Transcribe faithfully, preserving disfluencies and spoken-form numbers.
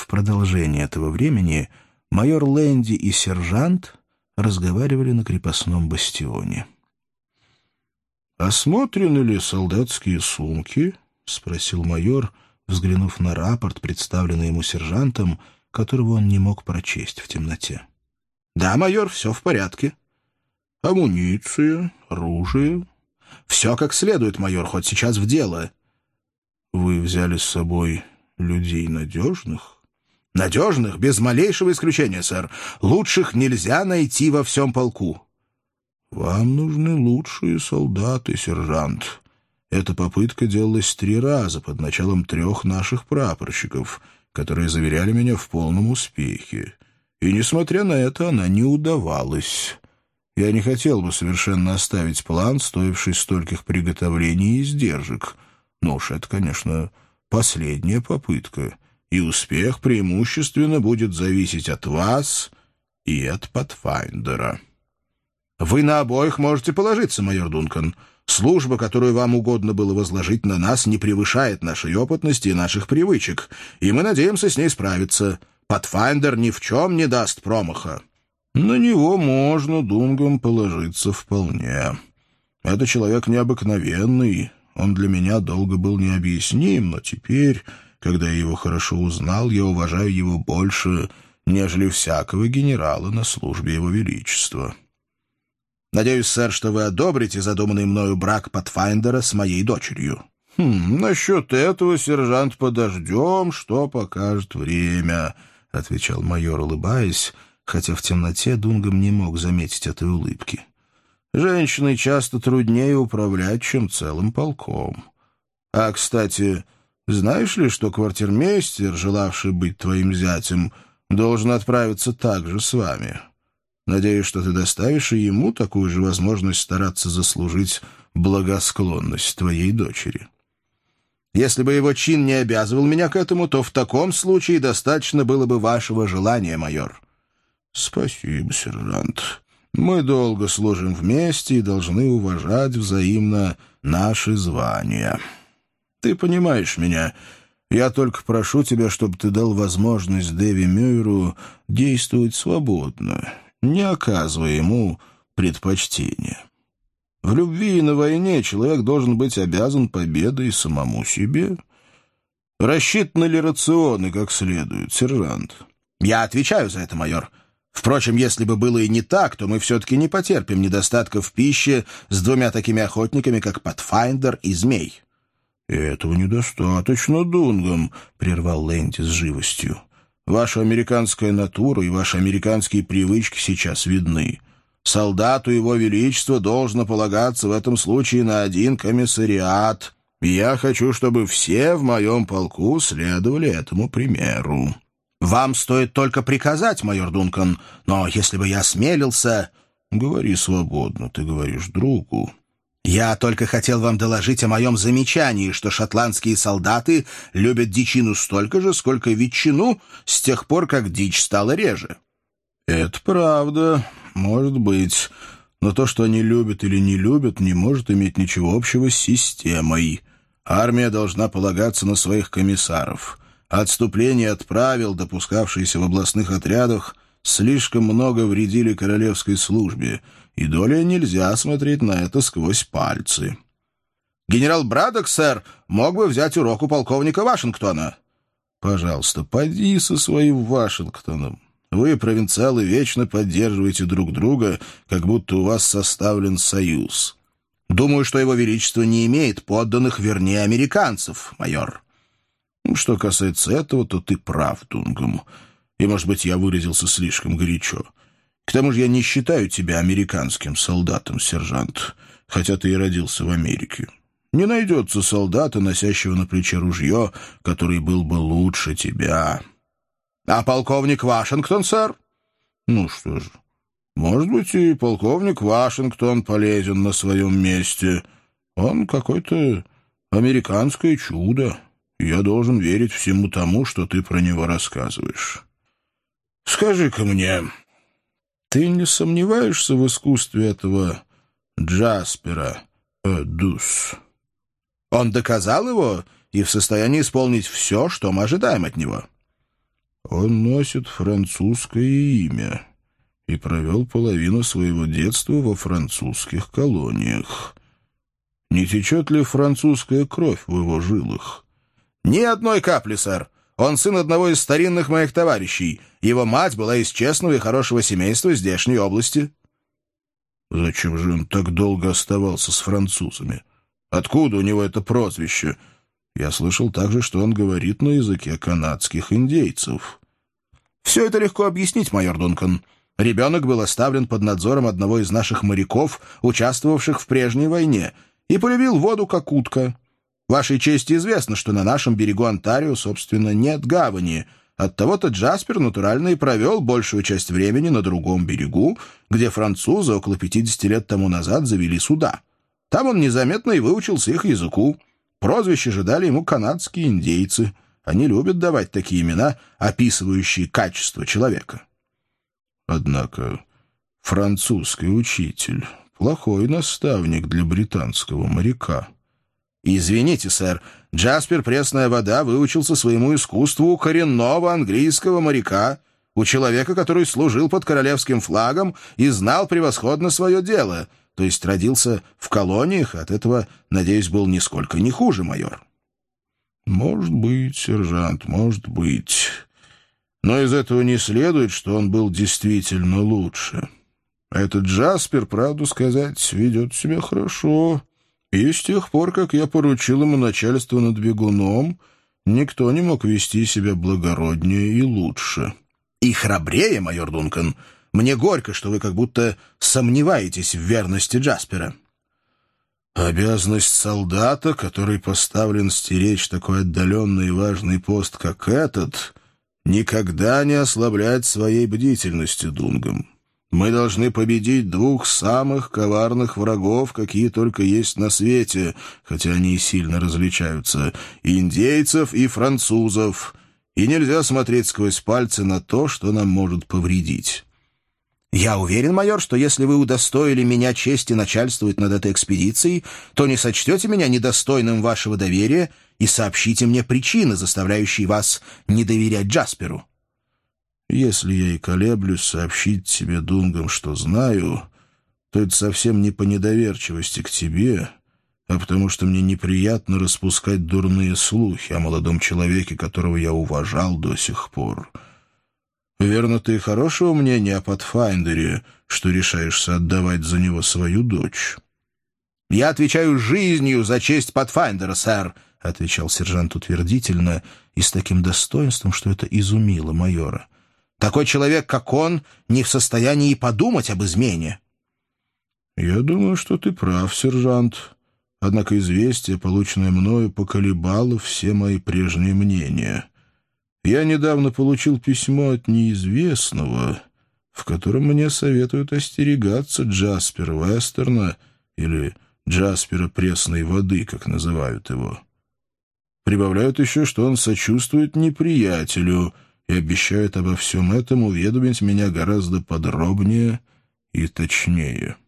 В продолжение этого времени майор Лэнди и сержант разговаривали на крепостном бастионе. «Осмотрены ли солдатские сумки?» — спросил майор, взглянув на рапорт, представленный ему сержантом, которого он не мог прочесть в темноте. «Да, майор, все в порядке». «Амуниция, оружие?» «Все как следует, майор, хоть сейчас в дело». «Вы взяли с собой людей надежных?» «Надежных, без малейшего исключения, сэр. Лучших нельзя найти во всем полку». «Вам нужны лучшие солдаты, сержант. Эта попытка делалась три раза под началом трех наших прапорщиков, которые заверяли меня в полном успехе. И, несмотря на это, она не удавалась. Я не хотел бы совершенно оставить план, стоивший стольких приготовлений и издержек. Но уж это, конечно, последняя попытка, и успех преимущественно будет зависеть от вас и от Патфайндера». «Вы на обоих можете положиться, майор Дункан. Служба, которую вам угодно было возложить на нас, не превышает нашей опытности и наших привычек, и мы надеемся с ней справиться. Патфайндер ни в чем не даст промаха». «На него можно, Дунган, положиться вполне. Это человек необыкновенный, он для меня долго был необъясним, но теперь, когда я его хорошо узнал, я уважаю его больше, нежели всякого генерала на службе его величества». «Надеюсь, сэр, что вы одобрите задуманный мною брак Патфайндера с моей дочерью». «Хм, насчет этого, сержант, подождем, что покажет время», — отвечал майор, улыбаясь, хотя в темноте Дунгам не мог заметить этой улыбки. «Женщиной часто труднее управлять, чем целым полком. А, кстати, знаешь ли, что квартирмейстер, желавший быть твоим зятем, должен отправиться также с вами? Надеюсь, что ты доставишь и ему такую же возможность стараться заслужить благосклонность твоей дочери. Если бы его чин не обязывал меня к этому, то в таком случае достаточно было бы вашего желания, майор». «Спасибо, сержант. Мы долго служим вместе и должны уважать взаимно наши звания. Ты понимаешь меня. Я только прошу тебя, чтобы ты дал возможность Дэви Мюйру действовать свободно, не оказывая ему предпочтения. В любви и на войне человек должен быть обязан победой самому себе. Рассчитаны ли рационы как следует, сержант?» «Я отвечаю за это, майор. Впрочем, если бы было и не так, то мы все-таки не потерпим недостатка в пище с двумя такими охотниками, как Патфайндер и Змей». «Этого недостаточно, Дунгам», — прервал Лэнди с живостью. «Ваша американская натура и ваши американские привычки сейчас видны. Солдату Его Величества должно полагаться в этом случае на один комиссариат, и я хочу, чтобы все в моем полку следовали этому примеру». «Вам стоит только приказать, майор Дункан, но если бы я осмелился...» «Говори свободно, ты говоришь другу». «Я только хотел вам доложить о моем замечании, что шотландские солдаты любят дичину столько же, сколько ветчину, с тех пор, как дичь стала реже». «Это правда, может быть, но то, что они любят или не любят, не может иметь ничего общего с системой. Армия должна полагаться на своих комиссаров. Отступление от правил, допускавшиеся в областных отрядах, слишком много вредили королевской службе, и долей нельзя смотреть на это сквозь пальцы». «Генерал Браддок, сэр, мог бы взять урок у полковника Вашингтона». «Пожалуйста, поди со своим Вашингтоном. Вы, провинциалы, вечно поддерживаете друг друга, как будто у вас составлен союз». «Думаю, что Его Величество не имеет подданных вернее американцев, майор». «Что касается этого, то ты прав, Дунгам. И, может быть, я выразился слишком горячо. К тому же я не считаю тебя американским солдатом, сержант, хотя ты и родился в Америке. Не найдется солдата, носящего на плече ружье, который был бы лучше тебя». «А полковник Вашингтон, сэр?» «Ну что же, может быть, и полковник Вашингтон полезен на своем месте. Он какое-то американское чудо. Я должен верить всему тому, что ты про него рассказываешь. Скажи-ка мне, ты не сомневаешься в искусстве этого Джаспера э, Дус?» «Он доказал его и в состоянии исполнить все, что мы ожидаем от него». Он носит французское имя и провел половину своего детства во французских колониях. Не течет ли французская кровь в его жилах? Ни одной капли, сэр. Он сын одного из старинных моих товарищей. Его мать была из честного и хорошего семейства здешней области. Зачем же он так долго оставался с французами? Откуда у него это прозвище? Я слышал также, что он говорит на языке канадских индейцев. Все это легко объяснить, майор Дункан. Ребенок был оставлен под надзором одного из наших моряков, участвовавших в прежней войне, и полюбил воду как утка. Вашей чести известно, что на нашем берегу Онтарио, собственно, нет гавани. Оттого-то Джаспер натурально и провел большую часть времени на другом берегу, где французы около пятидесяти лет тому назад завели суда. Там он незаметно и выучился их языку. Прозвище же дали ему канадские индейцы. Они любят давать такие имена, описывающие качество человека. Однако французский учитель — плохой наставник для британского моряка. Извините, сэр, Джаспер Пресная Вода выучился своему искусству у коренного английского моряка, у человека, который служил под королевским флагом и знал превосходно свое дело, то есть родился в колониях, от этого, надеюсь, был нисколько не хуже, майор. Может быть, сержант, может быть. Но из этого не следует, что он был действительно лучше. Этот Джаспер, правду сказать, ведет себя хорошо. И с тех пор, как я поручил ему начальство над бегуном, никто не мог вести себя благороднее и лучше. И храбрее, майор Дункан. Мне горько, что вы как будто сомневаетесь в верности Джаспера. Обязанность солдата, который поставлен стеречь такой отдаленный и важный пост, как этот, никогда не ослаблять своей бдительности, Дунган. Мы должны победить двух самых коварных врагов, какие только есть на свете, хотя они и сильно различаются, индейцев и французов, и нельзя смотреть сквозь пальцы на то, что нам может повредить. Я уверен, майор, что если вы удостоили меня чести начальствовать над этой экспедицией, то не сочтете меня недостойным вашего доверия и сообщите мне причины, заставляющие вас не доверять Джасперу. Если я и колеблюсь сообщить тебе, Дунган, что знаю, то это совсем не по недоверчивости к тебе, а потому что мне неприятно распускать дурные слухи о молодом человеке, которого я уважал до сих пор. Верно, ты хорошего мнения о Патфайндере, что решаешься отдавать за него свою дочь? — Я отвечаю жизнью за честь Патфайндера, сэр, — отвечал сержант утвердительно и с таким достоинством, что это изумило майора. Такой человек, как он, не в состоянии подумать об измене. — Я думаю, что ты прав, сержант. Однако известие, полученное мною, поколебало все мои прежние мнения. Я недавно получил письмо от неизвестного, в котором мне советуют остерегаться Джаспера Вестерна или Джаспера Пресной Воды, как называют его. Прибавляют еще, что он сочувствует неприятелю и обещает обо всем этом уведомить меня гораздо подробнее и точнее.